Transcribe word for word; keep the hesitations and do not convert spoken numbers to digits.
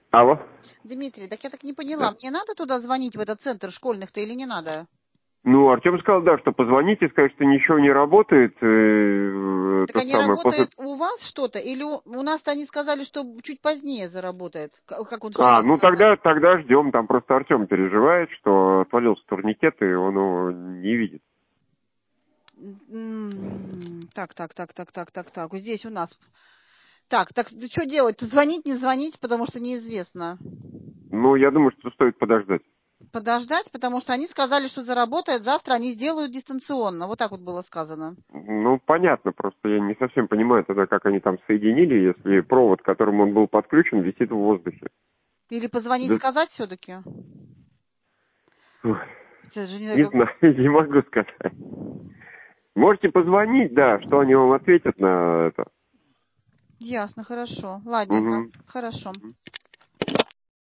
Алло. Дмитрий, так я так не поняла, Да. мне надо туда звонить, в этот центр школьных-то, или не надо? Ну, Артем сказал, да, что позвоните, скажет, что ничего не работает. Э, Так то они самое, после... работают у вас что-то? Или у, у нас-то они сказали, что чуть позднее заработает, к- как он А, вчера ну сказал. тогда, тогда ждем. Там просто Артем переживает, что отвалился турникет, и он его не видит. М, Так, так, так, так, так, так, так. Вот здесь у нас. Так, так что делать? Звонить, не звонить, потому что неизвестно. Ну, я думаю, что стоит подождать. Подождать, потому что они сказали, что заработает завтра, они сделают дистанционно. Вот так вот было сказано. Ну, понятно, просто я не совсем понимаю тогда, как они там соединили, если провод, к которому он был подключен, висит в воздухе. Или позвонить, Да, сказать все-таки? ой, Это же не не как... знаю, не могу сказать. Можете позвонить, да, что они вам ответят на это. Ясно, хорошо. Ладненько, Угу. хорошо.